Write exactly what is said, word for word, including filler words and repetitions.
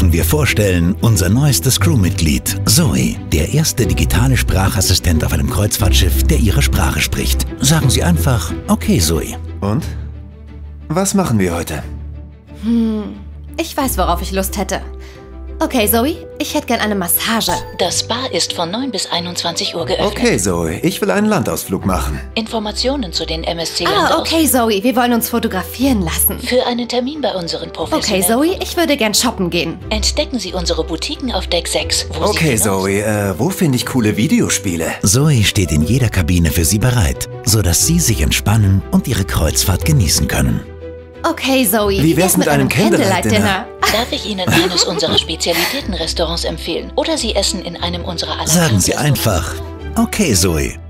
dürfen wir vorstellen unser neuestes Crewmitglied, Zoe. Der erste digitale Sprachassistent auf einem Kreuzfahrtschiff, der Ihre Sprache spricht. Sagen Sie einfach, okay, Zoe. Und? Was machen wir heute? Hm, ich weiß, worauf ich Lust hätte. Okay, Zoe, ich hätte gern eine Massage. Das Spa ist von neun bis einundzwanzig Uhr geöffnet. Okay, Zoe, ich will einen Landausflug machen. Informationen zu den M S C Ah, okay, Zoe, wir wollen uns fotografieren lassen. Für einen Termin bei unseren Professionellen. Okay, Zoe, ich würde gern shoppen gehen. Entdecken Sie unsere Boutiquen auf Deck sechs. Wo Okay, Sie Zoe, äh, wo finde ich coole Videospiele? Zoe steht in jeder Kabine für Sie bereit, sodass Sie sich entspannen und Ihre Kreuzfahrt genießen können. Okay, Zoe, wie wär's mit einem Candlelight-Dinner? Darf ich Ihnen eines unserer Spezialitätenrestaurants empfehlen? Oder Sie essen in einem unserer aller Sagen Sie einfach, okay, Zoe.